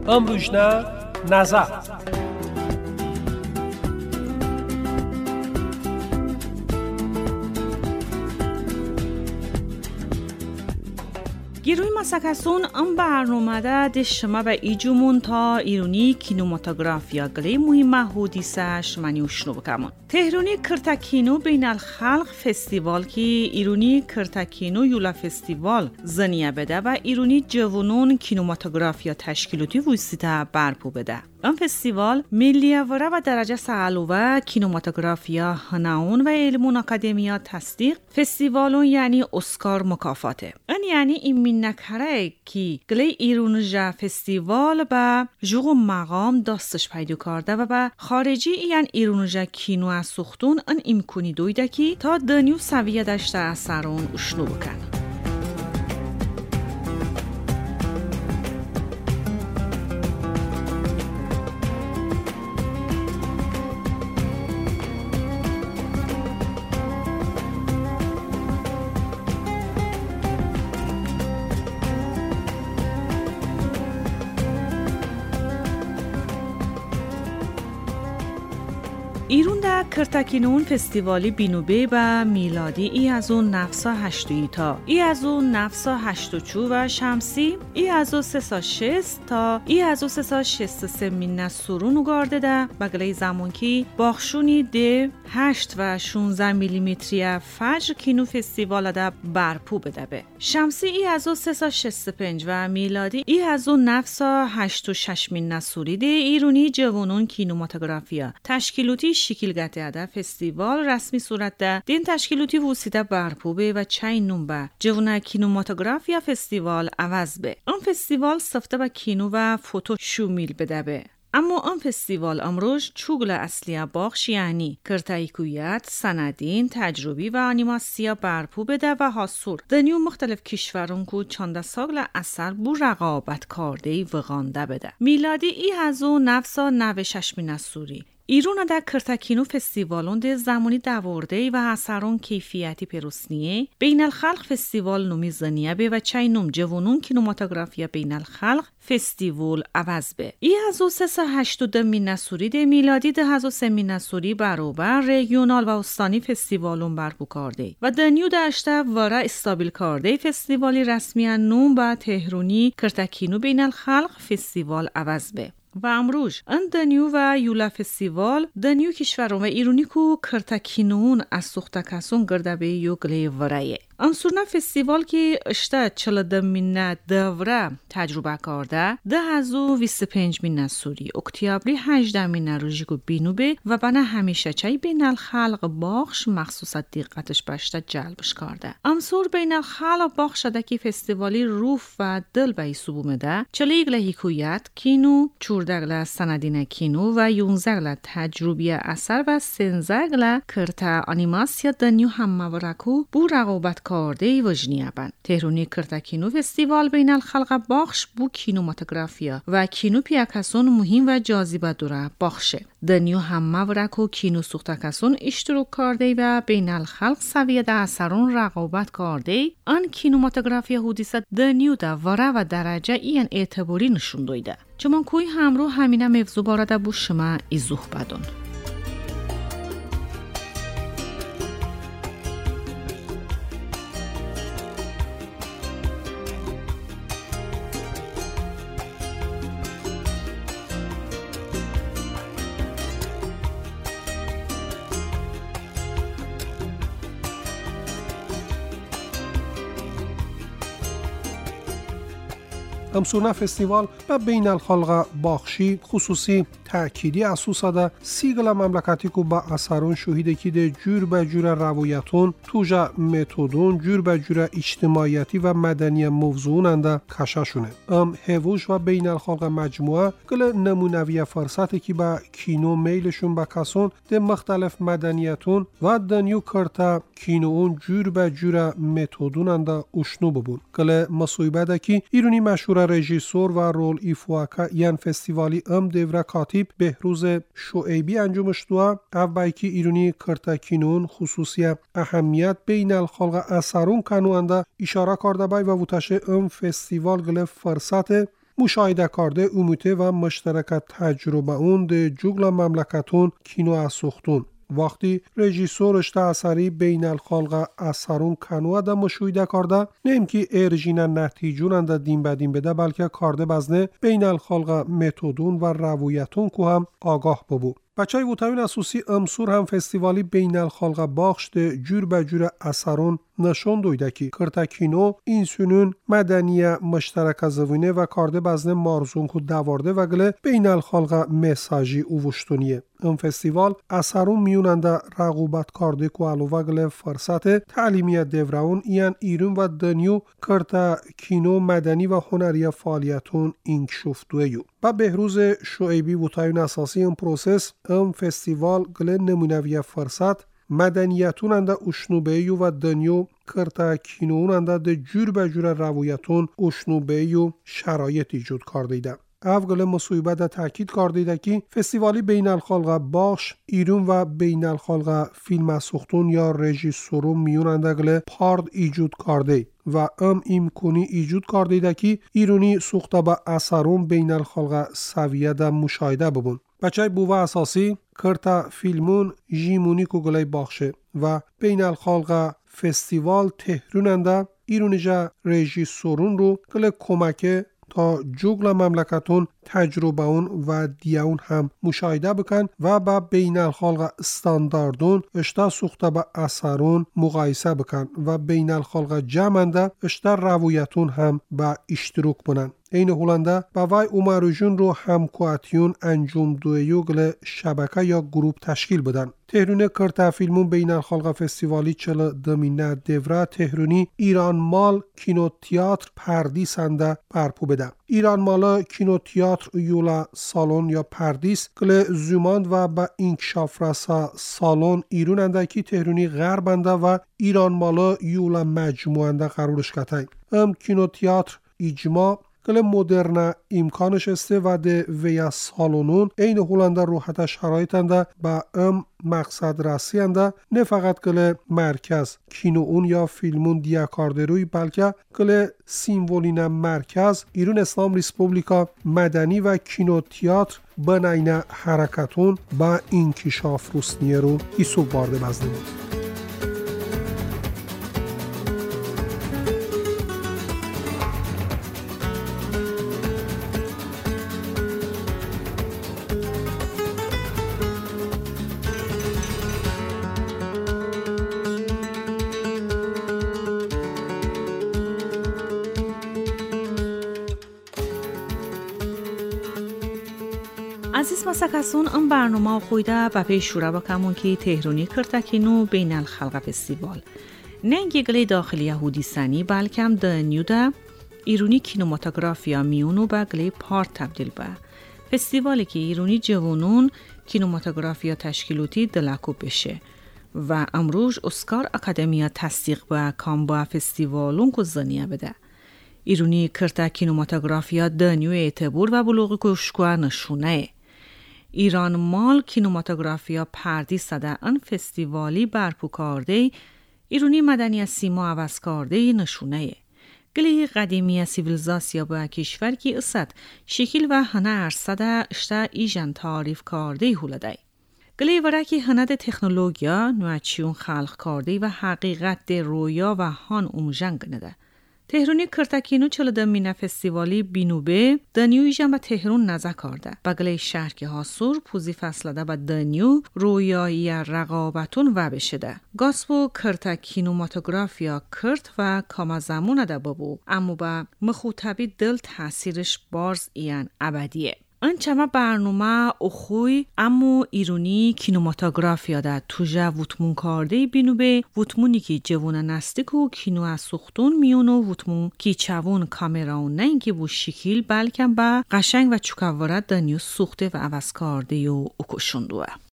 ام روشنا نظر گیروی مسکسون ام برنامه ده شما به ایجومون تا ایرونی کینوماتوگرافیا گلی مهمه حودیسه شمانی وشنو بکمون. تهرانی کرتاکینو بین الخلق فستیوال که ایرونی کرتاکینو یولا فستیوال زنیه بده و ایرونی جوانون کینوماتوگرافیا تشکیلاتی ویسیته برپو بده. این فستیوال ملیه و درجه سالوه کینوماتوگرافیا هناون و علمون اکادمیا تصدیق فستیوالون یعنی اسکار مکافاته. این یعنی این نکره که گلی ایرونجا فستیوال با جوغ مقام داستش پیدا کرده و با خارجی یعنی ایرونجا کینو از سختون این امکانی دویده که تا دنیو سویه داشته اثرون اشنو بکن. ایرون در کرتاکینون فستیوالی بینوبه و میلادی ای از اون نفسا هشتویی تا ای از اون نفسا هشتوچو و شمسی ای از اون سسا شست تا ای از اون سسا شست سمین سرون اگارده ده بگلی زمان که باخشونی ده 8 و 16 میلیمتری فجر کینو فستیوال ده برپو بده به شمسی ای از اون سسا شست پنج و میلادی ای از اون نفسا 8 و 6 مین سوری ده ایرونی جوانون کینوماتوگرافیا تشکیلاتی شکلگته ده فستیوال رسمی صورت ده دین تشکیلاتی وسیده برپوبه و چین نومبه جوانه کینوماتوگرافیا فستیوال عوض به اون فستیوال سفته با کینو و فوتو شومیل بده به اما اون فستیوال امروز چوگل اصلی باخش یعنی کرتایکویت، سندین، تجربی و انیماسیا برپو بده و حاصور دنیو مختلف کشورون کو چانده ساگل اثر بو رقابت کارده وغانده بده میلادی ای هزو نفسا 96 مین سوری ایرون در کرتاکینو فستیوالون ده زمانی دورده و اثرون کیفیتی پروسنیه بین الخلق فستیوال نومی زنیه به و چینوم جوانون کینوماتوگرافیا بین الخلق فستیوال عوض به ای هزو 382 مین سوری ده میلادی ده هزو 3 مین سوری برابر ریگیونال و استانی فستیوالون برپو کرده و دنیو داشته واره استابیل کرده فستیوالی رسمی نوم با تهرونی کرتاکینو بین الخلق فستیوال عوض به و امروز ان دنیو و یولا فستیوال دنیو کشورون و ایرونی کو کرتاکینون از سختکسون گرده به یو گلی ورایه انصورنا فستیوال که اشته 42 مین دوره تجربه کرده 1025 مین سوری اکتیابری 18 مین روژیگو بینوبه و بنا همیشه چای بین الخلق باخش مخصوص دقتش باشته جلبش کرده انصور بین الخلق باخش شده که فستیوالی روف و دل به ایسو بومده 41 حکویت کینو چوردگل سندین کینو و 11 تجربی اثر و 13 کرتا انیماسیا دنیو هم مورکو بو رقابت کارده وجنیه بند. تهرونی کرتاکینو فستیوال بین الخلق باخش بو کینوماتوگرافیا و کینو پیاکسون مهم و جاذبه دوره باخشه. دنیو هم مورکو کینو سوختکسون اشتراک کرده و بین الخلق سویه ده اثرون رقابت کرده آن کینوماتوگرافیا حودیسه دنیو ده واره و درجه این اعتباری نشون دویده. چون کوی همرو همینه موضوع بارده بو شما ایزوخ بدون. امسونه فستیوال به بین الخلق باخشی خصوصی تأکیدی اساسا ده سیگل مملکتی که با اثرون شهیده که ده جور به جور روایتون توجه متدون جور به جور اجتماعیتی و مدنی موضوعون انده کششونه هوش و بین الخلق مجموعه گل نمونوی فرصتی که با کینو میلشون با کسون ده مختلف مدنیتون و دنیو کرتا کینوون جور به جور متدون انده اشنو ببون گل مصویبه ده که ایرونی مشهور رژیسور و رول ایفواکا یان فستیوالی دوره کاتیب بهروز شعیبی انجامش دوه اوبایکی ایرونی کرتاکینون خصوصی اهمیت بین الخلق اثرون کنونده اشاره کرده بای و وتشه فستیوال گله فرصت مشاهده کرده اوموته و مشترکت تجربه اون ده جوگلا مملکتون کینو اسوختون. وقتی رژیسورش تا اثری بین الخلق اثرون کنوه ده مشاهده کرده نیم که ارژینه نتیجون ده دیم بدیم بده بلکه کارده بزنه بین الخلق متودون و رویتون که هم آگاه ببو. بچای وطاوین اسوسی امسور هم فستیوالی بین الخلق باخش ده جور به جور اثرون نشون دویده که کرتاکینو این سنون مدنی مشترک زوینه و کارده بزنه مارزون که دوارده و گله بین الخلق مساجی اووشتونیه. این فستیوال اثرون میوننده رقوبت کارده که علاوه گله فرصت تعلیمی دورون این ایرون و دنیو کرتاکینو مدنی و هنری فعالیتون انکشفتویو. و بهروز شعیبی وطاوین اساسی این پروسس این فستیوال گله نمونوی فرصت مدنیتون انده اشنوبهیو و دنیو کرتاکینون انده ده جور به جور رویتون اشنوبهیو شرایط ایجود کردیده. افگل مصویبه ده تاکید کردیده که فستیوالی بین الخلق باخش ایرون و بین الخلق فیلم سختون یا رژیسورون میون انده گله پارد ایجود کرده و امکانی ایجود کردیده که ایرونی سخته به اثرون بین الخلق سویه ده مشاهده ببون. بچه بوه اساسی کرتا فیلمون جیمونی کو گلی باخشه و بین الخلق فستیوال تهروننده ایرونیجا رژیسورون رو گلی کمکه تا جوگل مملکتون تجربه اون و دیون هم مشاهده بکن و با بین الخلق استانداردون اشتا سوخته به اثرون مقایسه بکن و بین الخلق جمعنده اشتا رویتون هم با اشتراک بنن. این هولنده با وای اومارو جون رو همکواتیون انجام دویوگل شبکه یا گروپ تشکیل بدن. تهرونه کرتا فیلمون بین الخلق فستیوالی چل دمینه دوره تهرونی ایران مال کینو تیاتر پردیس انده برپو بده. ایران مالا کینو تیاتر یولا سالون یا پردیس گل زوماند و با انکشاف رسا سالون ایرون انده کی تهرونی غرب انده و ایران مالا یولا مجموع انده قرارش کتای. کینو تیاتر اجماع گل مدرن امکانش استه و ده ویا سالونون این هولنده روحت شرایط انده با مقصد رسی انده نه فقط گل مرکز کینو اون یا فیلمون دیا کاردروی بلکه گل سیمبولین مرکز ایران اسلام ریسپوبلیکا مدنی و کینو تیاتر بنین حرکتون با انکشاف روسنیه رو ایسو بارده بزنیم. عزیز مسکسون ام برنامه خویده و پیش شوره بکمون که تهرونی کرتاکینو بین الخلق فستیوال ننگی گلی داخلی یهودی سنی بلکم دنیو ده ایرونی کینوماتوگرافیا میونو با گلی پارت تبدیل به فستیوالی که ایرونی جوانون کینوماتوگرافیا تشکیلوتی دلکو بشه و امروز اسکار اکادمیا تصدیق به کام با فستیوالون که زنیه بده. ایرونی کرتا کینوماتوگرافیا دنیو اعتبار و بلوغی کشکوه نشونه. ایران مال کینوماتوگرافیا پردیس ده ان فستیوالی برپو کرده ایرونی مدنی سیما عوض کرده نشونه. گلی قدیمی سیویلیزاسیا با کشور کی اسد شکل و هنر صده اشتا ایجان تعریف کرده هولده. گلی ورکی هنر تکنولوژیا نوچیون خلق کرده و حقیقت رویا و هان اومجنگ نده. تهرونی کرتاکینو چل دمینه فستیوالی بینوبه دنیو ایجان با تهرون نزا کرده. بگلی شهر که حاصور پوزی فصلده با دنیو رویایی رقابتون و بشده. گاسبو کرتاکینوماتوگرافیا کرت و کامازمون ده ببو. اما با مخوطبی دل تاثیرش بارز ایان ابدیه. انچما برنامه اخوی امو ایرونی کینوماتوگرافیا ده توجه وطمون کرده بینوبه وطمونی که جوان نستیکو کینو از سختون میونو وطمون که چوون کامراون نه اینکه بو شکل بلکه با قشنگ و چکاورت دنیو سخته و عوض کرده و اکشندوه.